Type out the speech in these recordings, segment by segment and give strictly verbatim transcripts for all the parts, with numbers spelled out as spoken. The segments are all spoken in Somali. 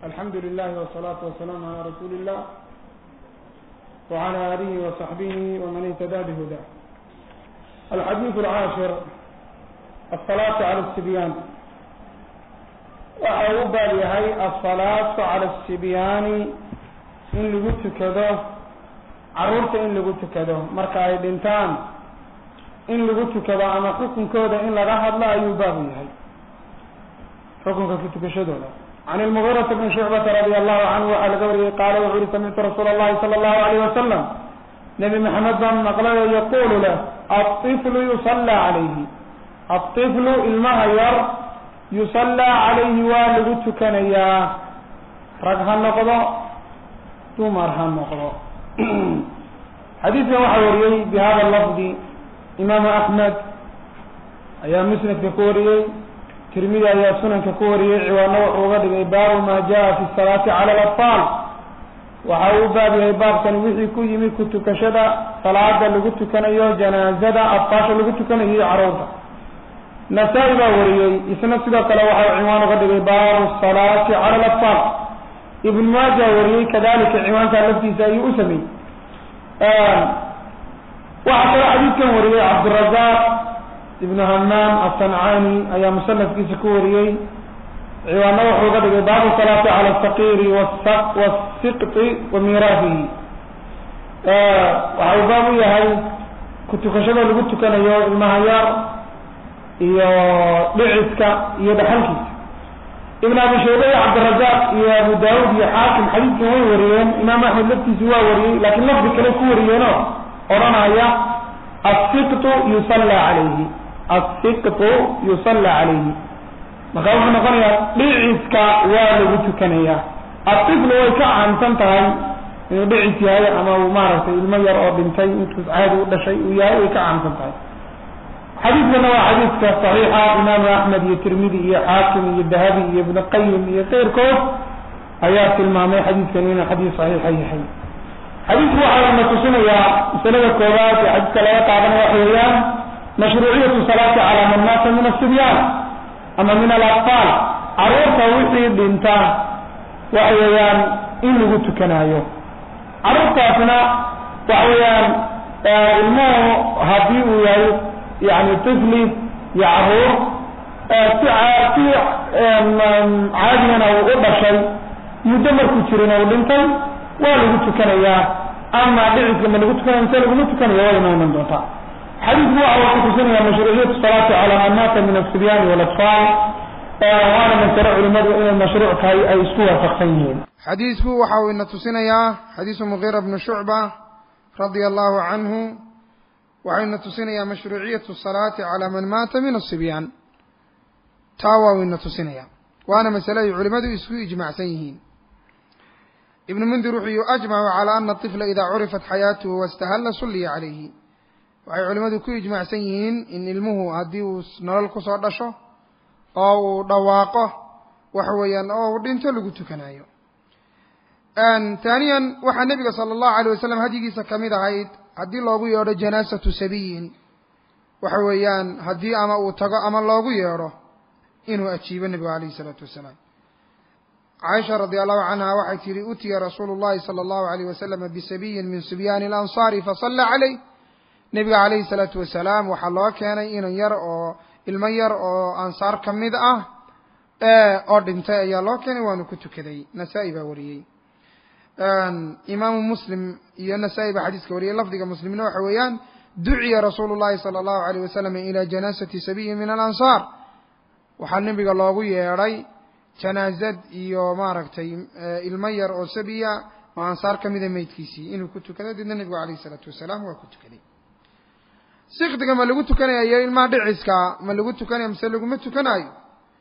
الحمد لله والصلاة والسلام على رسول الله وعلى آله وصحبه ومن اهتدى بهداه. الحديث العاشر الصلاة على الصبيان. وأوبى لهي الصلاة على الصبيان إن لقلت كذا عرورت إن لقلت كذا مركع الإنتان إن لقلت كذا أما حكم كذا إن لغاها لا يباب لهي حكم كفتك كشدولا. عن المغيرة بن شعبة رضي الله عنه وعلى قوله قال وعلي سمعت رسول الله صلى الله عليه وسلم نبي محمد بن مقلد يقول له الطفل يصلى عليه الطفل المهير يصلى عليه والد كنيا رجها النقضاء تمرها النقضاء. حديث وحوري بهذا اللفظ إمام أحمد أيام مسند كوري ترمذي يا سنن كوري عوانا وغد باب ما جاء في الصلاة على الأطفال وحاو باب باب كان وحي كوي مي كنت كشدا صلاة اللي قلت كان يو جنازة أطفال اللي قلت كان هي عروضة. نسائي وريي اسنا سيدا كلا وحاو عوان غد باب الصلاة على الأطفال. ابن ماجه وريي كذلك عوان كان لفتي سايي أسمي آه. وحصل حديث كان وريي عبد الرزاق ابن همام الصنعاني أي مسلف في سكوري عوانا وحوغد باب الصلاة على الفقير والسقط والسقط وميراثه. آه وحوبابي هاي كنت خشبه اللي قلت كان يو المهيار يو بعثك يدحلك ابن أبي شيبة عبد الرزاق يا أبو داود يا حاكم حديث كان وريين إمام أحمد لفتي سوا وريين لكن لفظ كان كوريينه أورانا هيا السقط يصلى عليه السقط يصلى عليه مخاوف نقولنا بعثك والد كنيا الطفل ويكا عن تنتهي بعث هاي أما ومارس المير أو بنتي انتو عادي ولا شيء وياه ويكا عن تنتهي. حديثنا هو حديث صحيحة إمام أحمد الترمذي حاكم الذهبي ابن القيم غير كوف آيات المامي حديث كنينا حديث صحيح أي حي. حديث هو على ما تسمى يا سنة الكورات حديث لا يقع وحيان مشروعية الصلاة على من مات من الصبيان أما من الأطفال عروض وحي بنتا وحيان إن قلت كنايو عروض تاسنا وحيان الماء هبيو يعني طفلي يعرور في عاديا أو أبا شيء يدمر كتيرين أو بنتا ولا قلت كنايا أما بعث لما قلت كنايا مثال قلت كنايا ولا ما من دوتا. حديث هو أول كتسنة مشروعية الصلاة على من مات من الصبيان والأطفال وأنا من ترى علماء إلى المشروع كاي أي سوى فقهيين. حديث هو حاول نتسنة يا حديث مغيرة بن شعبة رضي الله عنه وعين نتسنة يا مشروعية الصلاة على من مات من الصبيان تاوى ونتسنة يا وأنا مسألة علماء يسوي إجماع سيهين. ابن منذر أجمع على أن الطفل إذا عرفت حياته واستهل صلي عليه. waxay culimadu ku ijmaacsan yihiin in ilmuhu hadii uu nolol ku soo dhasho oo dhawaaqo wax weeyaan oo dhinto lagu tukanayo. aan taaniyan waxa nabiga sallallahu alayhi wasallam hadigiisa kamid ahayd hadii loogu yeero janaasatu sabiyin waxa weeyaan hadii ama uu tago ama loogu yeero inuu ajiibo nabiga alayhi salatu wasallam. Aisha radhiyallahu anha waxay tiri utiya rasuulullaahi sallallahu alayhi wasallam bisabiyin min sibyan al-ansar fa salla alayhi nabiga alayhi salatu wasalaam waxa loo keenay in yar oo ilmo yar oo ansaar kamid ah ee oo dhintay ayaa loo keenay waanu ku tukaday. Nasaa'i baa wariyay aan imaam muslim iyo Nasaa'i baa xadiiska wariyay lafdiga muslimina waxa weeyaan duciya rasuulullaahi sallallahu alayhi wasallam ila janaasati sabiy min al-ansar waxa nabiga loogu yeeray janaazad iyo maaragtay ilmo yar oo sabiya oo ansaar kamid ah meydkiisii inuu ku tukado dadna nabiga alayhi salatu wasalaam waa ku tukaday. سيقدق ما لقوا تكني أيه ما دعيسك ما لقوا تكني مثل لقوا ما تكناي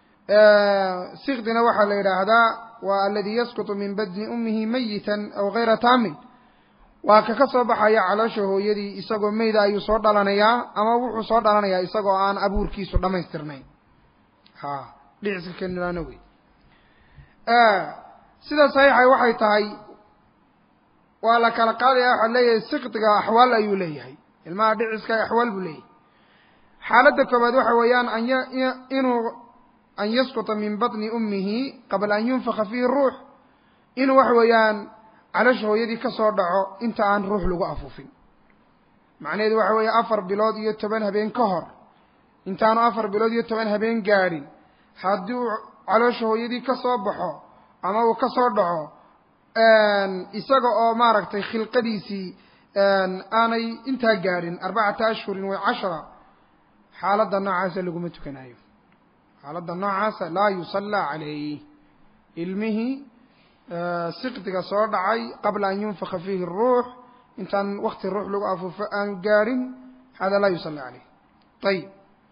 سيقدنا واحد إلى هذا والذي يسقط من بدن أمه ميتا أو غير تام وككسب حياة على شهو يدي إسقو ميدا يصعد لنا يا أما هو صعد لنا يا إسقو عن أبور كيس ولا يسترنين ها دعيسك كنا نوي سيدا صحيح واحد تاي ولا كلا قال يا حلي سيقدق أحوال أيوليه الماء دعسك أحوال بليه حالة كبد وحويان أن إنه أن يسقط من بطن أمه قبل أن ينفخ فيه الروح inuu waxa weeyaan caloosha hooyadii ka soo dhaco inta aan ruux lagu afuufin macnaheedu waxa weeye afar bilood iyo toban habeen ka hor intaanu afar bilood iyo toban habeen gaadhin haddii uu caloosha hooyadii ka soo baxo ama uu ka soo dhaco isaga oo maaragtay khilqadiisii aanay intaa gaadhin arbacata ashhurin wa cashra xaaladda noocaasa laguma tukanayo xaaladda noocaasa laa yusallaa calayh ilmihii siqdiga soo dhacay qabla an yunfaka fiihi ruux intaan wakti ruux lagu afuufo aanu gaadhin hada laa yusallaa calayh ayib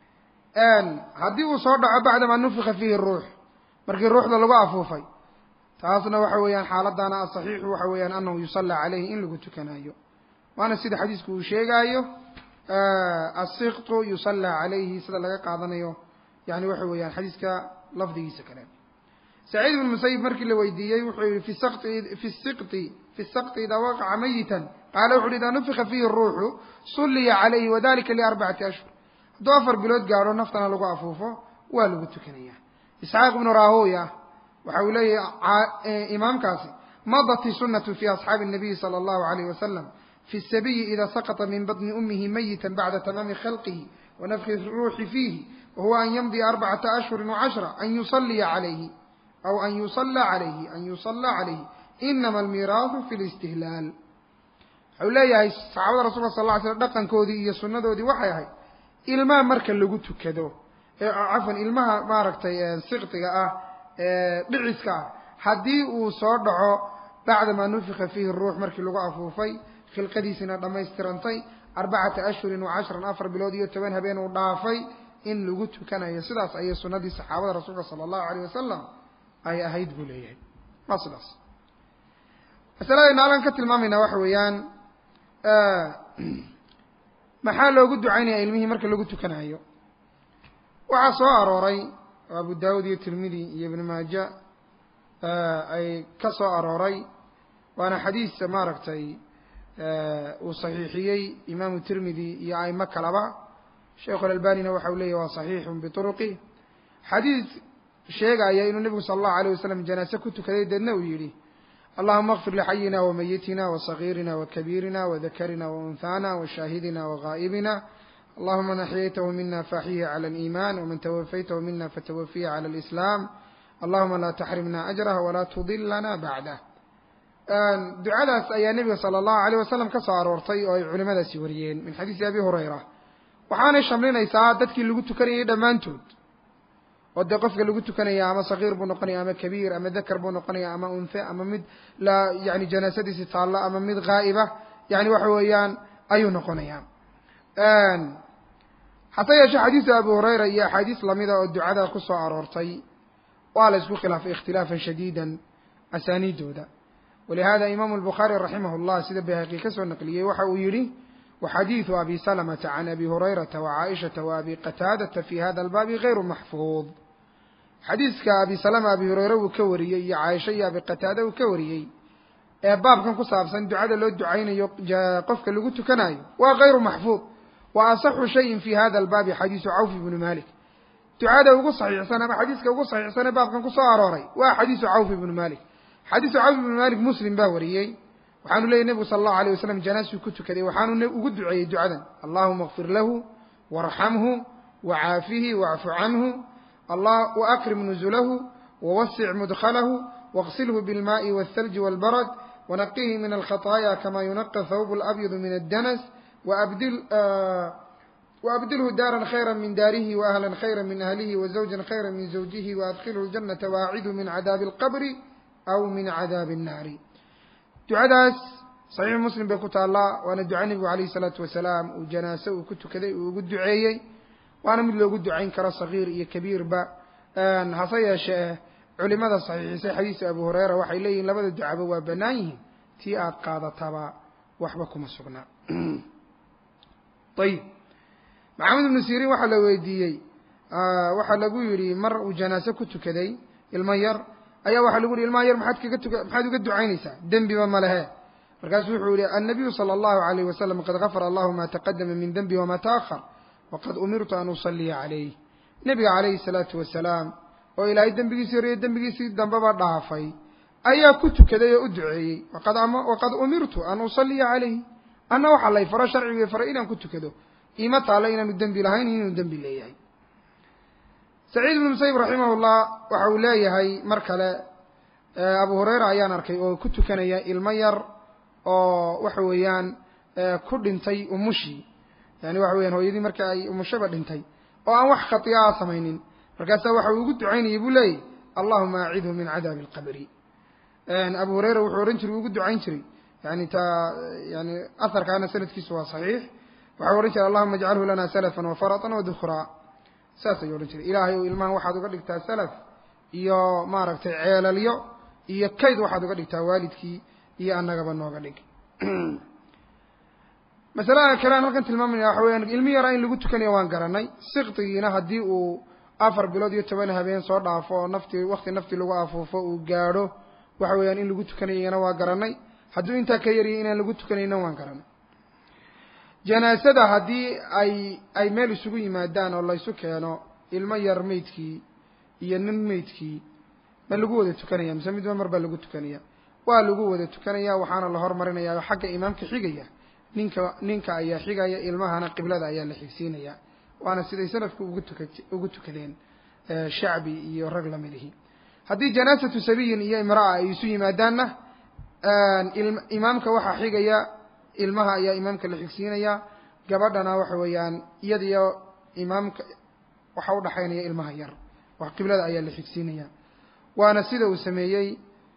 haddii uu soo dhaco bacdama nufika fiihi ruux markii ruuxda lagu afuufay taasna waxa weeyaan xaaladana asaxiixu waxa weeyaan anahu yusallaa calayhi in lagu tukanayo waana sida xadiisku uu sheegaayo asiqtu yusallaa calayhi sida laga qaadanayo yani waxa weeyaan xadiiska lafdigiisa kale saciid ibn musayib markii la weydiiyey wuxuu yihi fi saqti fi siqti fi saqti idaa waqaca mayitan qaala wuxu uhi idaa nufika fiihi ruuxu sulliya calayhi wadalika liarbacati ashhur hadduu afar bilood gaadho naftana lagu afuufo waa lagu tukanaya isxaaq ibnu rahuya waxa uu leeyahay imaamkaasi madati sunatu fi asxaabi الnabiyi salى اllahu alayh wasalam fi الsabiyi ida saqطa min baطni umihi mayita bacda tamaami khalqihi wanafki ruuxi fiihi wahuwa an yamdiya arbacata ashhuri wcashra an yusaliya calayhi aw an yusala calayhi an yusala calayhi inama almiraahu fi listihlaal waxau leeyahay saxaabada rasulka sal ly slm dhaqankoodii iyo sunadoodii waxay ahayd ilmaha marka lagu tukado cafwan ilmaha maaragtay siqtiga ah dhiciska ah haddii uu soo dhaco bacdamaa nufika fiihi ruux markii lagu afuufay khilqadiisina dhammaystirantay arbacata ashhurin wa cashran afar bilood iyo toban habeen uu dhaafay in lagu tukanayo sidaas ayay sunadii saxaabada rasuulka sala allahu alayh wasalam ay ahayd buu leeyahay waa sidaas masaladayna halkan ka tilmaamayna waxa weeyaan maxaa loogu ducaynaya ilmihii marka lagu tukanayo waxaa soo arooray oo abu daawud iyo tirmidi iyo ibn maaja ay ka soo arooray waana xadiis maaragtay uu saxiixiyey imaamu tirmidi iyo aimo kalaba sheikhu alalbanina waxa u leeyahy waa saxiixun bituruqi xadiis sheegaya inuu nebigu sala allahu alayh wasalam janaase ku tukaday deedna uu yidhi allahuma akfir lixayina wamayitina wasagiirina wakabiirina wadakarina waunhaana washaahidina wagaa'ibina allahuma man axyaytahu mina faaxihi cala aliiman waman tawafaytahu mina fatawafihi cala alislaam allahuma laa taxrimna ajrah walaa tudilana bacdah ducadaas ayaa nebiga sala allahu alayh wasalam ka soo aroortay oo ay culimadaasi wariyeen min xadiisi abi hurayra waxaanay shamlinaysaa dadkii lagu tukanayay dhammaantood oo dee qofka lagu tukanaya ama sagiir buu noqonaya ama kabiir ama dakar buu noqonaya ama unthe ama mid la yani janaasadiisi taallo ama mid gaa'iba yani waxa weeyaan ayuu noqonaya hase yeeshee xadiisu abu hurayra iyo axaadiis lamida oo ducada ku soo aroortay waa la isku khilaafay ikhtilaafan shadiidan asaaniidooda walihada imaamu albukhaari raximah llah sida bayhaqi ka soo naqliyey waxa uu yihi waxadiidu abi salamata can abi hurayrata wacaaishata waabi qataadata fi hada albaabi gayru maxfuud xadiiska abi salama abi hureyre uu ka wariyey iyo caaisha iyo abi qataada uu ka wariyey ee baabkan ku saabsan ducada loo ducaynayo qofka lagu tukanayo waa gayru maxfuud wa asaxu shayin fi hada albaabi xadiisu cawf ibnu malik ducada ugu saxiixsan ama xadiiska ugu saxiixsan ee baabkan kusoo arooray waa xadiisu cawf ibnu malik xadiisu cawf ibnu malik muslim baa wariyey waxaanu leeyay nebigu sala allahu alayh wasalam janaasuu ku tukaday waxaanu ugu duceeyey ducadan allahuma kfir lahu waarxamhu wacaafihi wacfu canhu waakrim nuzulahu wawasic mudkhalahu waqsilhu bilmaai waalthalji waalbarad wanaqihi min alkhaطaaya kama yunaqa thawb alabyadu min addanas waabdilhu daaran khayra min daarihi waahlan khayra min ahlihi wazawjan khayra min zawjihi waadkhilhu ljanata waacidu min cadaabi alqabri aw min cadaabi annaari ducadaas saxiixu muslim bay ku taallaa waana duca nebigu calayhi salaatu wasalaam uu janaase uu ku tukaday uu ugu duceeyey waana mid loogu ducayn karo sagiir iyo kabiirba hase yeeshee culimada saxiixisay xadiisu abu hureyra waxay leeyihin labada ducaba waa bannaan yihiin tii aad qaadataba waxba kuma sugnaa ayib maxamed ibnu siriin waxaa la weydiiyey waxaa lagu yidhi mar uu janaase ku tukaday ilmo yar ayaa waxaa lagu yihi ilmaha yar maxaad kaga tuka maxaad uga ducaynaysaa dembiba ma lehe markaasu wuxuu yihi annabiyu sala allahu alayh wasalam qad gafara allahu ma taqadama min dembi wama taahar waqad umirtu an usaliya calayh nebiga calayhi salaatu wasalaam oo ilaahay dembigiisii hore iyo dembigiisii dambeba dhaafay ayaa ku tukaday oo u duceeyey waqad waqad umirtu an usalliya calayhi anna waxaa lay faro sharcigii faray inaan ku tukado ima taalo inaanu dembi lahayn inuu dembi leeyahay saciid ibnu musayib raximahullah waxa uu leeyahay mar kale abu hurayra ayaan arkay oo ku tukanaya ilmo yar oo waxa weeyaan ku dhintay umushii yani waxa weeyaan hooyadii marka ay umushaba dhintay oo aan wax khatiya ah samaynin markaasaa waxa uu ugu ducaynayay buu leeyahy allahuma acidhu min cadaabi alqabri abu hurayra wuxuu ohan jiray ugu ducayn jiray yani ta yani asarkaana sanadkiisu waa saxiix waxau odhan jiray allahuma ajcalhu lana salafan wafaratan wadukhraa saas ayuu odhan jiray ilaahay ou ilmahan waxaad uga dhigtaa salaf iyo maaragtay ceelalyo iyo kayd waxaad uga dhigtaa waalidkii iyo annagaba nooga dhig masalada kale aan halkan tilmaamayna waxa weyaan ilmi yaraa in lagu tukanayo waan garanay siktigiina haddii uu afar bilood iyo toban habeen soo dhaafo oo naftii wakti naftii lagu afuufo uu gaadho waxa weeyaan in lagu tukanayana waa garanay hadduu intaa ka yariyay inaan lagu tukanayna waan garanay janaasada haddii ay ay meel isugu yimaadaan oo laysu keeno ilmo yar meydkii iyo nin meydkii ma lagu wada tukanaya mise midba mar baa lagu tukanaya waa lagu wada tukanaya waxaana la hormarinayaa xagga imaamka xigaya ninka ninka ayaa xigaya ilmahana qiblada ayaa la xigsiinaya waana siday salafku ugu tuka ugu tukadeen shacbi iyo rag lamidihi haddii janaasatu sabiyin iyo imra'a ay isu yimaadaanna imaamka waxaa xigaya ilmaha ayaa imaamka la xigsiinaya gabadhana waxa weeyaan iyadiyo imaamka waxa u dhaxaynaya ilmaha yar wax qiblada ayaa la xigsiinaya waana sida uu sameeyey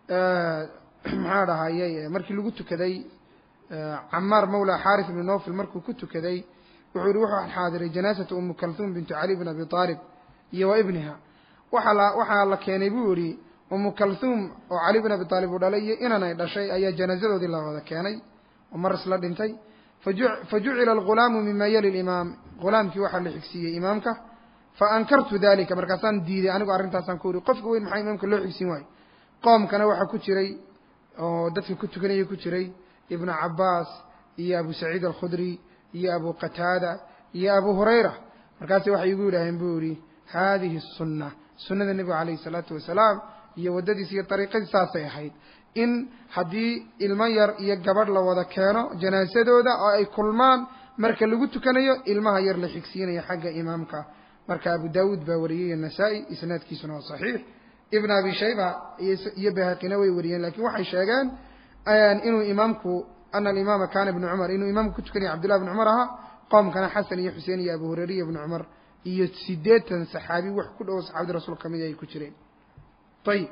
maxaa dhahayay markii lagu tukaday camaar mawla xaaris ibn nofil markuu ku tukaday wuxuu yihi wuxuu xaadiray janaasata umu kalthum bintu cali bn abi aalib iyo wa ibniha waxaa la waxaa la keenay buu yihi umu kalthum oo cali bn abi aalib uu dhalay iyo inanay dhashay ayaa janaasadoodii la wada keenay oo mar isla dhintay fajucila algulaamu mima yali limaam gulaamkii waxaa la xigsiiyey imaamka faankartu dalika markaasaan diiday anigu arrintaasaan ku uri qofka weyn maxaa imaamka loo xigsiin waayo qoomkana waxaa ku jiray oo dadka ku tukanaya ku jiray ibnu cabaas iyo abu saciid alkhudri iyo abu qataada iyo abu hurayra markaasi waxay igu yidhaaheen buu yihi haadihi sunna sunnada nebiga calayhi salaatu wasalaam iyo waddadiis iyo dariiqadii saasay ahayd in haddii ilmo yar iyo gabadh la wada keeno janaasadooda oo ay kulmaan marka lagu tukanayo ilmaha yar la xigsiinayo xagga imaamka marka abu daawuud baa wariyey nasaa-i isnaadkiisuna waa saxiix ibn abi shayba iyo bayhaqina way wariyeen lakin waxay sheegeen inuu imaamku ana alimaama kana ibnu cumar inuu imaamku ku tukanaya cabdullahi ibn cumar ahaa qoomkana xasan iyo xuseen iyo abu hurayra iyo ibnu cumar iyo sideetan saxaabi wax ku dhowo saxaabadii rasuulka kamid ay ku jireen ayib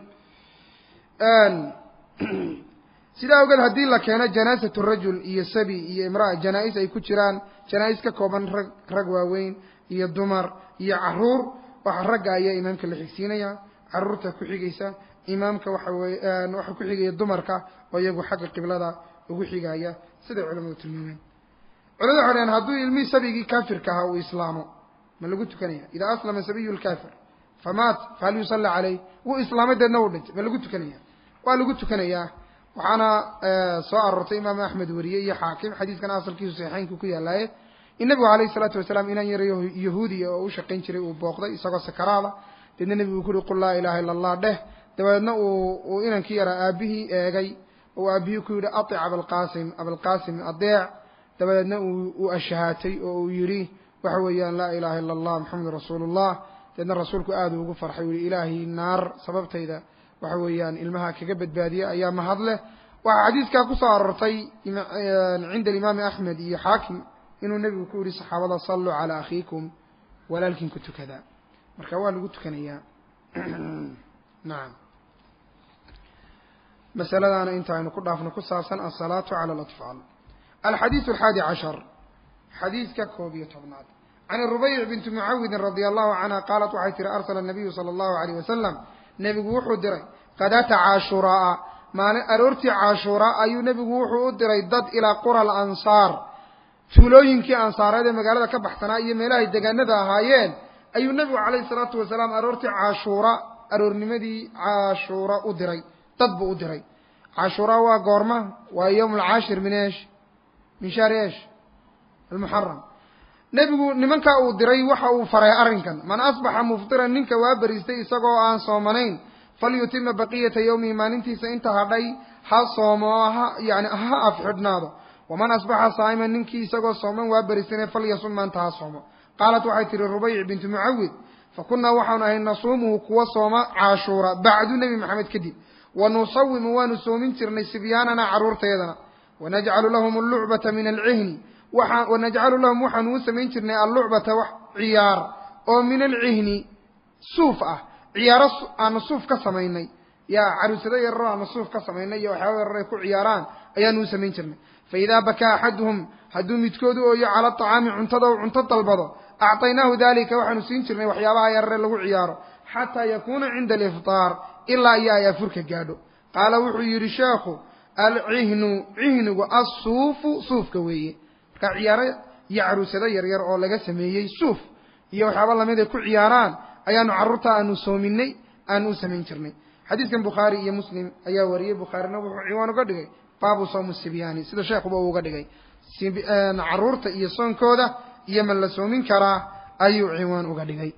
sidaa ogeed haddii la keeno janaasatu rajul iyo sabi iyo imraa janaa-is ay ku jiraan janaa-is ka kooban rag rag waaweyn iyo dumar iyo caruur waxa ragga ayaa imaamka la xigsiinaya caruurta ku xigaysa imaamka waxa weye waxa ku xigaya dumarka oo iyagu xagga qiblada ugu xigaya siday culamadu tilmaameen culamadu waxay dhaheen hadduu ilmihii sabigii kaafirka ahaa uu islaamo ma lagu tukanaya idaa aslama sabiyu lkaafir famaat fahal yusalla caleyh wuu islaamay deedna uu dhintay ma lagu tukanaya waa lagu tukanayaa waxaana soo aroortay imaam axmed weriye iyo xaakim xadiiskana asalkiisu saxiixeynku ku yaalaaye in nabigu calayhi salaatu wasalaam inaan yara yahuudiya oo u shaqayn jiray uu booqday isagoo sakaraada deedna nebigu ku yihi qul laa ilaha illa allah dheh dabeedna uu uu inankii yaraa aabihii eegay oo aabihii ku yidhi atic abalqasim abalqasim adeec dabadeedna uu uu ashahaatay oo uu yidhi waxa weeyaan laa ilaha illa allah maxamedun rasuulullah deedna rasuulku aada ugu farxay u yihi ilaahay naar sababtayda waxa weeyaan ilmaha kaga badbaadiya ayaa mahad leh waxaa xadiiskaa kusoo aroortay cinda alimaami axmed iyo xaakim inuu nebigu ku yihi saxaabada salluu calaa akhiikum walaalkiin ku tukada marka waa lagu tukanayaa nacam masaladaana inta aynu ku dhaafno ku saabsan asalaatu cala alatfaal alxadiisu alxaadi cashar xadiiska koob iyo tobnaad can rubayc binti mucawidin radia allahu canha qaalat waxay tihi arsala nabiyu sala allahu alayh wasalam nebigu wuxuu diray qadaata caashuraa maalin aroortii caashuraa ayuu nebigu wuxuu u diray dad ilaa qura alansaar tuulooyinkii ansaareed ee magaalada ka baxsanaa iyo meelahay degaanada ahaayeen ayuu nebigu calayhi salaatu wasalaam aroortii caashuura aroornimadii caashuura u diray dad buu u diray caashuraa waa goorma waa yowm alcaashir min esh min shahri esh almuxaram nebigu nimankaa uu diray waxa uu faray arrinkan man asbaxa muftiran ninka waa beriistay isagoo aan soomanayn falyutima baqiyata yawmihi maalintiisa inta hadhay ha soomo ha yani ha afxidhnaado waman asbaxa saa'iman ninkii isagoo sooman waa berisane falyasum maanta ha soomo qaalat waxay tihi rubayc bintu mucawid fakunaa waxaanu ahay nasuumuhu kuwa sooma caashuura bacdu nebi maxamed kadib wanusawimu waanu soomin jirnay sibyaanana carruurteedana wanajcalu lahum allucbata min alcihni wanajcalu lahum waxaanu u samayn jirnay allucbata wax ciyaar oo min alcihni suuf ah ciyaaro aanu suuf ka samaynay yaa caruusado yararo aanu suuf ka samaynay iyo waxyaaba yarar ay ku ciyaaraan ayaanu u samayn jirnay faidaa bakaa axaduhum hadduu midkoodu ooyo cala aطacaami cuntada u cunto dalbado acطaynaahu dalika waxaanu siin jirnay waxyaabaha yarare lagu ciyaaro xataa yakuuna cinda alifطaar ilaa iyo ay afurka gaadho qaala wuxuu yidhi sheekhu alcihnu cihnigu assuufu suufka weeye marka ciyaaro iyo caruusado yaryar oo laga sameeyey suuf iyo waxyaaba lamid ay ku ciyaaraan ayaanu carruurta aanu soominay aanu u samayn jirnay xadiidkan bukhaari iyo muslim ayaa wariyey bukhaarina wuxuu ciwaan uga dhigay baabu sawmi sibyaani sida sheekhuba uu uga dhigay carruurta iyo soonkooda iyo ma la soomin karaa ayuu ciwaan uga dhigay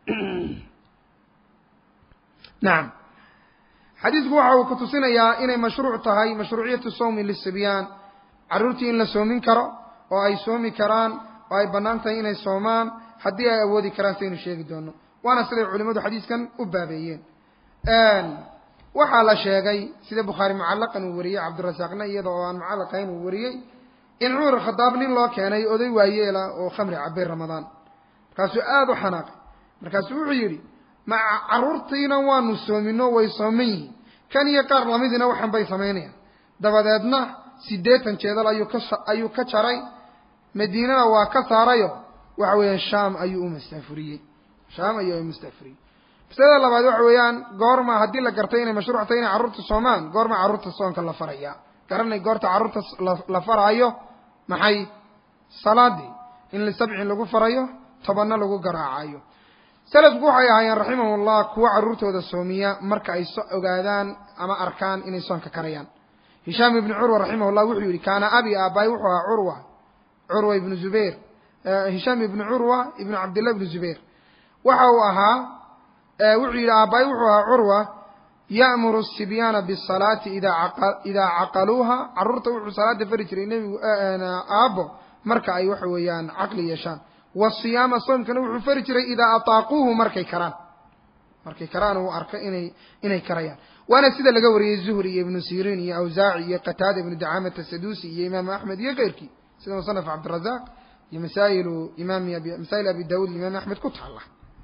nacam xadiidku waxa uu ku tusinayaa inay mashruuc tahay mashruuciyatu sawmi lisibyaan carruurtii in la soomin karo oo ay soomi karaan oo ay bannaan tahay inay soomaan haddii ay awoodi karaan saynu sheegi doono waana siday culimmadu xadiiskan u baabeeyeen waxaa la sheegay sida bukhaari mucallaqan uu wariyey cabdirasaaqna iyada oo aan mucallaqayn uu wariyey in cumar khadaab nin loo keenay oday waayeela oo khamri cabay ramadaan markaasuu aada u xanaaqay markaasuu wuxuu yidhi ma carruurtiina waanu soomino way sooman yihiin kan iyo qaar lamidina waxan bay samaynayaan dabadeedna siddeetan jeedal ayuu ka ayuu ka jaray madiinana waa ka saarayo waxa weeyaan shaam ayuu u mastaafuriyey shaam ayuu u mastaafuriyey masalada labaad waxa weeyaan goorma haddii la gartay inay mashruuc tahay inay carruurta soomaan goorma carruurta soonka la faraya garanay goorta carruurta la faraayo maxay salaadii in lisabcin lagu farayo tobanna lagu garaacayo salafku waxay ahaayeen raximahullah kuwa carruurtooda soomiya marka ay so ogaadaan ama arkaan inay soonka karayaan hishaam ibnu curwa raximahullah wuxuu yidhi kaana abi aabbaay wuxuu ahaa curwa curwa ibnu zubayr hishaam ibnu curwa ibnu cabdillah ibnu zubayr waxa uu ahaa wuxuu yidhi aabbaay wuxuu ahaa curwa ya'muru sibyaana bisalaati idaa idaa caqaluuha carruurta wuxuu salaada fari jiray nebigu aabbo marka ay waxa weeyaan caqli yeeshaan wasiyaama soomkana wuxuu fari jiray idaa ataaquuhu markay karaan markay karaan uu arka inay inay karayaan waana sida laga wariyey zuhri iyo ibnu siriin iyo awsaaci iyo qataada ibnu dacaamata saduusi iyo imaamu axmed iyo keyrkii sida musanaf cabdirazaaq iyo masaa'ilu imaami abi masaa'il abi daawud imaam axmed ku taalla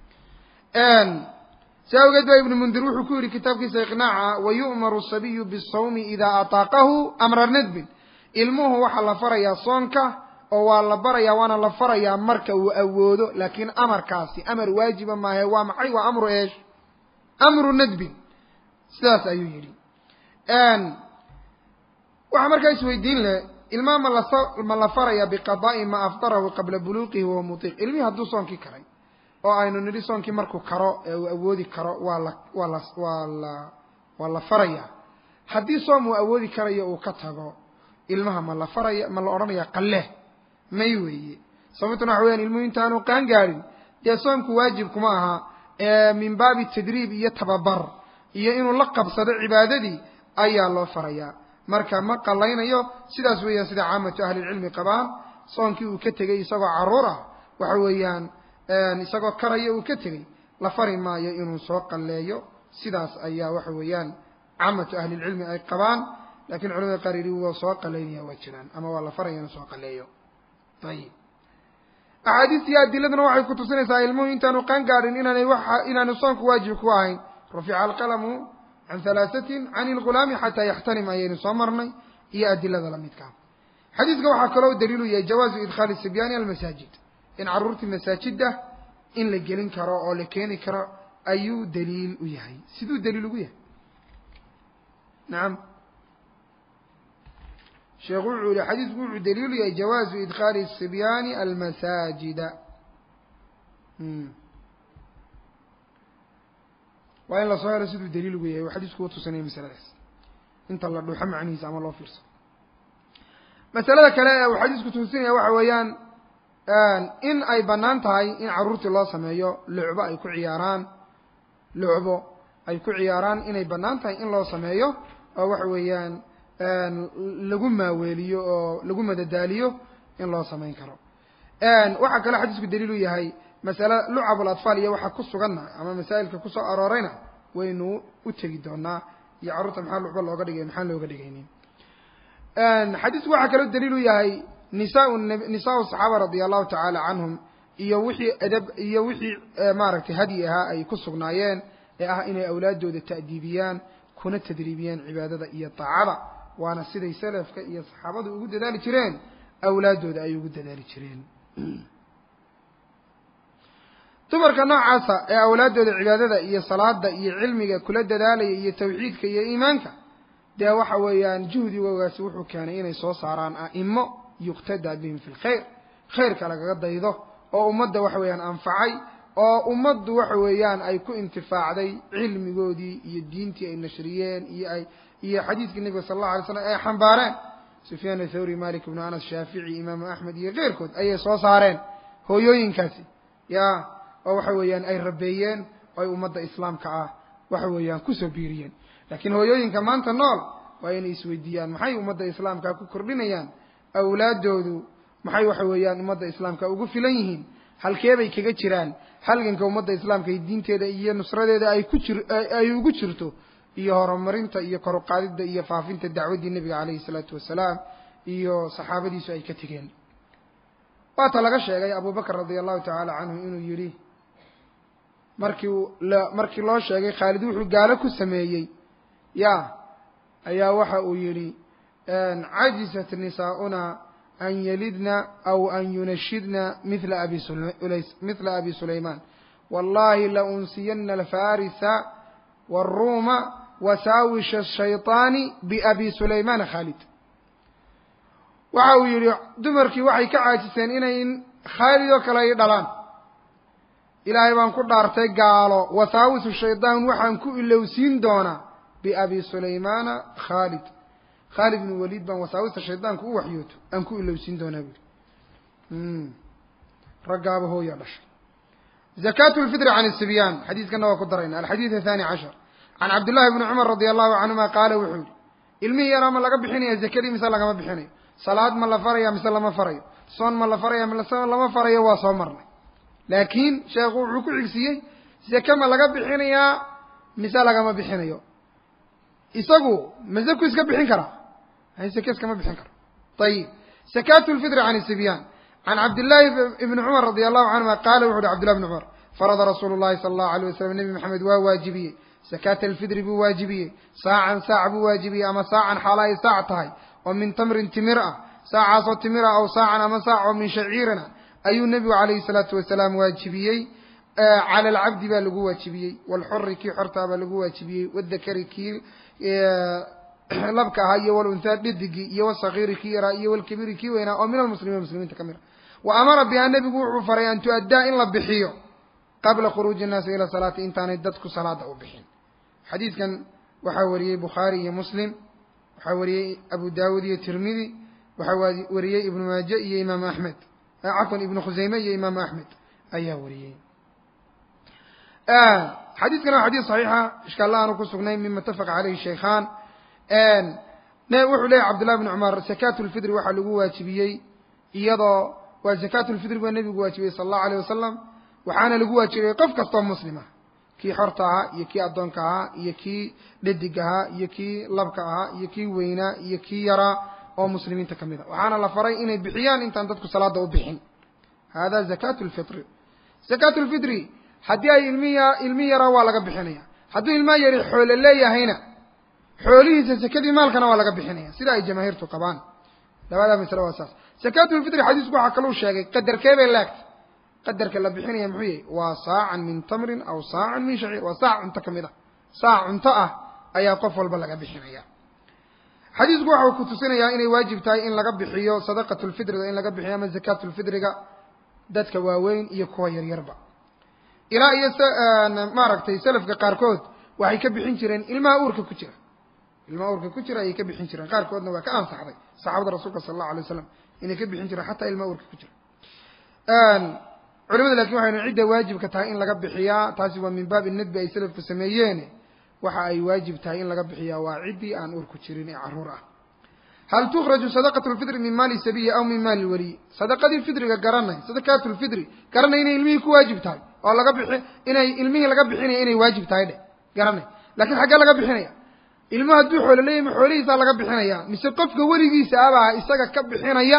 si awgeed baa ibnu mundir wuxuu ku yidhi kitaabkiisa iqnaaca wayu'maru sabiyu bisawmi idaa ataaqahu amra nadbin ilmuhu waxaa la farayaa soonka oo waa la barayaa waana la farayaa marka uu awoodo laakiin amarkaasi amar waajiba maahe waa maxay waa amru eesh amru nadbin sidaas ayuu yidhi waxaa markaa isweydiin leh ilmaha ma la ma la farayaa biqadaa'i ma afdarahu qabla buluuqihi wahuwa mutiiq ilmihii hadduu soonkii karay oo aynu nidhi soonkii markuu karo ee uu awoodi karo waa la waa la waa la waa la farayaa haddii soom uu awoodi karayo uu ka tago ilmaha ma la faraya ma la odhanaya qalle may weeye sababtuna waxa weyaan ilmuhu intaanu qaan gaadhin dee soomku waajib kuma aha min baabi tadriib iyo tababar iyo inuu la qabsado cibaadadii ayaa loo farayaa marka ma qallaynayo sidaas weeyaan sida caamatu ahlilcilmi qabaan soonkii uu ka tegey isagoo carruur ah waxa weeyaan isagoo karaya uu ka tegey la fari maayo inuu soo qalleeyo sidaas ayaa waxa weeyaan caamatu ahlilcilmi ay qabaan lakiin culamada qaar yidhi waa soo qalaynaya waa jiraan ama waa la faraya inuu soo qalleeyo ayib axaadiista iyo adiladuna waxay ku tusinaysaa ilmuhu intaanu qaan gaadhin inaanay waa inaanu soonku waajib ku ahayn rufica alqalamu can halaasatin can ilgulaami xataa yaxtanim ayaynu soo marnay iyo adilada lamidkaa xadiidka waxaa kaloo daliilu yahay jawaazu idkhaali sibyaani almasaajid in carruurtii masaajidda in la gelin karo oo la keeni karo ayuu daliil u yahay siduu daliil ugu yahay nacam sheekhu wuxuu yihi xadiidku wuxuu daliilu yahay jawaazu idkhaali sibyaani almasaajida waa in lasoo helo siduu daliil ugu yahay xadiisku u tusinaya masaladaas inta la dhuuxo macnihiisa ama loo fiirsado masalada kale ee uu xadiisku tusinaya waxa weeyaan in ay bannaan tahay in carruurtii loo sameeyo lucbo ay ku ciyaaraan lucbo ay ku ciyaaraan inay bannaan tahay in loo sameeyo oo waxa weeyaan lagu maaweeliyo oo lagu madadaaliyo in loo samayn karo waxaa kaloo xadiisku daliil u yahay masale lucab alatfaal iyo waxa ku suganna ama masaa'ilka ku soo aroorayna waynu u tegi doonaa iyo carruurta maxaa lucba looga dhigay maxaan looga dhigaynin xadiisku waxaa kaloo daliil u yahay nisaa nisaau saxaaba radia allahu tacaala canhum iyo wixii adab iyo wixii maaragtay hadyi ahaa ay ku sugnaayeen ee ah inay awlaaddooda ta'diibiyaan kuna tadriibiyaan cibaadada iyo taacada waana siday salafka iyo saxaabadu ugu dadaali jireen awlaaddooda ay ugu dadaali jireen dumarka noocaasa ee awlaaddooda cibaadada iyo salaada iyo cilmiga kula dadaalaya iyo tawxiidka iyo iimaanka dee waxa weeyaan juhdigoogaasi wuxuu keenay inay soo saaraan a'imo yuqtadaa bihim fi lkhayr khayrka lagaga daydo oo ummadda waxa weeyaan anfacay oo ummaddu waxa weeyaan ay ku intifaacday cilmigoodii iyo diintii ay nashriyeen iyo ay iyo xadiidkii nebiga sala allahu alay slam ay xambaareen sufyaan athawri malik ibnu anas shaafici imaamu axmed iyo keyrkood ayay soo saareen hooyooyinkaasi ya oo waxa weeyaan ay rabeeyeen oo ay ummadda islaamka ah waxa weeyaan kusoo biiriyeen laakiin hooyooyinka maanta nool waa inay isweydiiyaan maxay ummadda islaamka ku kordhinayaan awlaaddoodu maxay waxa weeyaan ummadda islaamka ugu filan yihiin halkee bay kaga jiraan halganka ummadda islaamka iyo diinteeda iyo nusradeeda ay ku jir ay ugu jirto iyo horumarinta iyo kor u qaadidda iyo faafinta dacwaddii nebiga calayhi salaatu wasalaam iyo saxaabadiisu ay ka tegeen waata laga sheegay abubakar radia allahu tacaala canhu inuu yidhi markii la markii loo sheegay khaalid wuxuu gaalo ku sameeyey ya ayaa waxa uu yidhi cajisat nisaa'una an yalidna aw an yunashidna mila abi mithla abi sulayman wallahi launsiyana alfarisa wاlruuma wasaawisha الshayطaani biabi sulaymana khaalid waxa uu yidhi dumarkii waxay ka caajiseen inay khaalid oo kale ay dhalaan ilaahay baan ku dhaartay gaalo wasaawisu shaydaan waxaan ku ilowsiin doonaa biabi sulaymana khaalid khaalid ibnu waliid baan wasaawista shaydaanku u waxyooto aan ku ilowsiin doonaa buuri raggaaba hooyaa dhashay zakaatu lfitri can isibyaan xadiiskana waa ku darayna alxadiid athani cashar can cabdillahi bni cumar radia allahu canhuma qaala wuxuu yihi ilmihii yaraa ma laga bixinaya zakadii mise lagama bixinayo salaad ma la faraya mise lama farayo soon ma la faraya mise lama farayo waa soo marnay laakiin sheekhu wuxuu ku xigsiiyey zake ma laga bixinayaa mise lagama bixinayo isagu ma zaku iska bixin karaa hay zake iskama bixin karo ayib zakaatu lfitri can isibyaan can cabdillahi ibni cumar radia allahu canhuma qaala wuxu uhi cabdillahi bni cumar farada rasuulu llahi sala allahu alayh wasalam nebi maxamed waa waajibiyey zakaata alfitri buu waajibiyey saacan saac buu waajibiyey ama saacan xaala ay saac tahay oo min tamrin timir ah saacaasoo timir ah aw saacan ama saac oo min shaciirin ah ayuu nebigu calayhi salaatu wasalaam waajibiyey cala alcabdi baa lagu waajibiyey walxuri kii xortaa baa lagu waajibiyey wadakari kii labka ahaa iyo walunhaa dhidigii iyo wasagiiri kii yaraa iyo walkabiiri kii weynaa oo min almuslimiin muslimiinta ka mid a wa amara bihaa nebigu wuxuu faray an tu-addaa in la bixiyo qabla khuruuji innaasi ila salaati intaanay dadku salaada u bixin xadiidkan waxaa wariyey bukhaari iyo muslim waxaa wariyey abu daawud iyo tirmidi waxaa wariyey ibnu maaje iyo imaamu axmed cafwan ibnu khusayme iyo imaamu axmed ayaa wariyey xadiidkan waa xadiid saxiixa ishkaalla aanu ku sugnayn mima itafaqa caleyhi shaykhaan wuxuu leeyahy cabdullahi bni cumar zakaatu lfitri waxaa lagu waajibiyey iyadoo waa zakaatu lfitri baa nebigu waajibiyey sala allahu aleyh wasalam waxaana lagu waajibiyey qof kastoo muslima kii xorta ahaa iyo kii addoonka ahaa iyo kii dhadig ahaa iyo kii labka ahaa iyo kii weynaa iyo kii yaraa oo muslimiinta ka mid a waxaana la faray inay bixiyaan intaan dadku salaada u bixin hada zakaatu lfitri zakaatu lfitri haddii ay ilmiya ilmi yaraa waa laga bixinaya hadduu ilmaa yari xoole leeyahayna xoolihiisa sakadii maalkana waa laga bixinaya sida ay jamaahiirtu qabaan labadaa masle waa saas zakaatu lfitri xadiisku waxaa kaluu sheegay qadarkee bay laagtay qadarka la bixinaya muxuu yahay waa saacan min tamrin aw saacan min shaciir waa saac cunto ka mid ah saac cunto ah ayaa qof walba laga bixinaya xadiisku waxau ku tusinayaa inay waajib tahay in laga bixiyo sadaqatu lfitriga in laga bixiyo ama zakaatu lfitriga dadka waaweyn iyo kuwa yaryarba ilaa iyo maaragtay salafka qaarkood waxay ka bixin jireen ilmaha uurka ku jira ilmaha uurka ku jira ayay ka bixin jireen qaarkoodna waa ka ansaxday saxaabada rasuulka sala allahu alay wasalam inay ka bixin jireen xataa ilmaha uurka ku jira culimada lakin waxaynu cidda waajibka tahay in laga bixiyaa taasi waa min baabi nadbi ay salafku sameeyeen waxa ay waajib tahay in laga bixiyaa waa ciddii aan uur ku jirin ee carruur ah hal tukhraju sadaqatu lfitri min maali sabiyi aw min maali lwaliy sadaqadii fidriga garanay sadaqatu lfitri garanay inay ilmihii ku waajib tahay oo laga bixi inay ilmihii laga bixinaya inay waajib tahay dhe garanay laakiin xaggee laga bixinaya ilmuhu hadduu xoolo leeyahy ma xoolihiisaa laga bixinaya mise qofka weligiisa abaa isaga ka bixinaya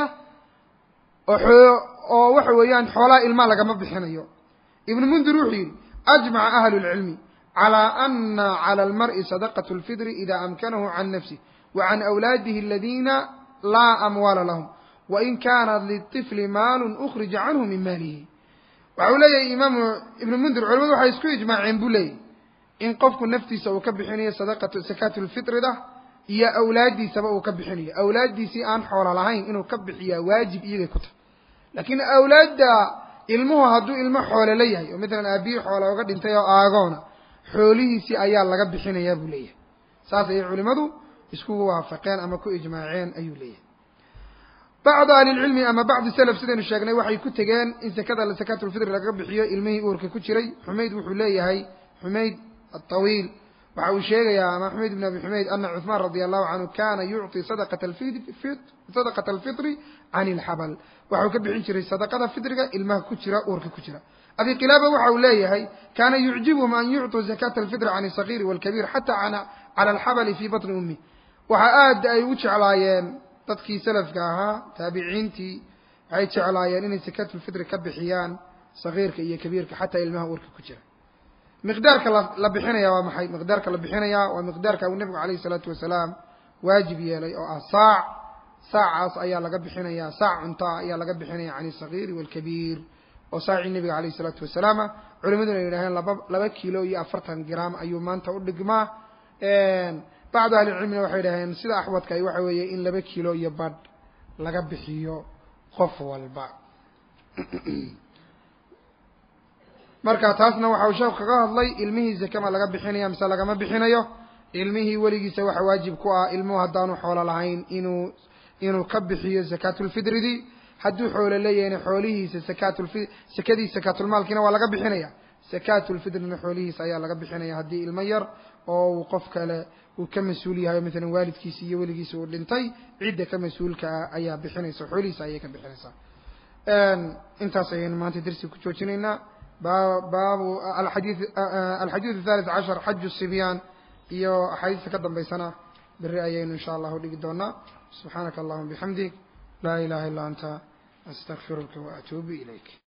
oo oo waxa weeyaan xoolaha ilmaha lagama bixinayo ibnu mundir wuxuu yidhi ajmaca ahlu lcilmi calaa ana cala almar'i sadaqatu lfidri ida amkanahu can nafsih wa can awlaadihi aladiina laa amwaala lahum wain kaana liطifli maalun ukhrija canhu min maalihi waxau leeyahay imaamu ibnu mundir culamadu waxay isku ijmaaceen buu leeyahy in qofku naftiisa uu ka bixinayo sadaqatu sakaatu lfitrida iyo awlaaddiisaba uu ka bixinayo awlaaddiisii aan xoolo lahayn inuu ka bixiyaa waajib iyagay ku tahay laakiin awlaadda ilmuhu hadduu ilmo xoole la yahay oo matalan aabbihi xoole oga dhintay oo aagoona xoolihiisii ayaa laga bixinayaa buu leeyahay saas ayay culimadu iskugu waafaqeen ama ku ijmaaceen ayuu leeyahay bacdu ahlilcilmi ama bacdu salaf sidaynu sheegnay waxay ku tegeen in sakada sakaatu lfitri laga bixiyo ilmihii uurka ku jiray xumayd wuxuu leeyahay xumayd الطويل waxa uu sheegayaa ama xumayd ibn abi xumayd ana cuثmaan radi allahu canhu kana yucطi sadaqata sadaqata alfitri can ilxabal waxau ka bixin jiray sadaqada fitriga ilmaha ku jira uurka ku jira abi qilaaba waxa uu leeyahay kana yucjibhum an yucطuu zakata alfitri can الصagiiri wاlkabiir xata cala alxabali fi baطni ummi waxa aad ay u jeclaayeen dadkii salafka ahaa taabiciintii waxay jeclaayeen inay sakatu lfitri ka bixiyaan sagiirka iyo kabiirka xataa ilmaha uurka ku jira miqdaarka la bixinaya waa maxay miqdaarka la bixinaya waa miqdaarka uu nabigu calayhi salaatu wasalaam waajib yeelay oo ah saac saacaas ayaa laga bixinaya saac cunto ah ayaa laga bixinaya can isagiiri waalkabiir oo saacii nabiga calayhi salaatu wasalaama culimaduna ay yidhaaheen laba laba kiilo iyo afartan gram ayuu maanta u dhigmaa bacdu ahlicilmina waxay yidhaaheen sida axwadka ay waxa weeye in laba kiilo iyo badh laga bixiyo qof walba marka taasna waxa uu sheekhu kaga hadlay ilmihii zakama laga bixinaya mise lagama bixinayo ilmihii weligiisa waxa waajib ku ah ilmuhu haddaanu xoolo lahayn inuu inuu ka bixiyo zakaatulfidridii hadduu xoolo leeyahayna xoolihiisa sakaatulfi sakadii sakaatulmaalkiina waa laga bixinaya sakaatulfidrina xoolihiisa ayaa laga bixinaya haddii ilmo yar oo uu qof kale uu ka mas-uul yahay o matalan waalidkiisi iyo weligiisa uu dhintay cidda ka mas-uulka ah ayaa bixinaysa xoolihiisa ayay ka bixinaysaa intaas ayaynu maanta darsiga ku joojinaynaa baabu alxadii alxadiid athalith cashar xaju sibyaan iyo axaadiista ka dambaysana beri ayaynu insha allahu dhigi doonaa subxaanaka allahuma bixamdik laa ilaha illa anta astaqfiruka waatuubu ilayk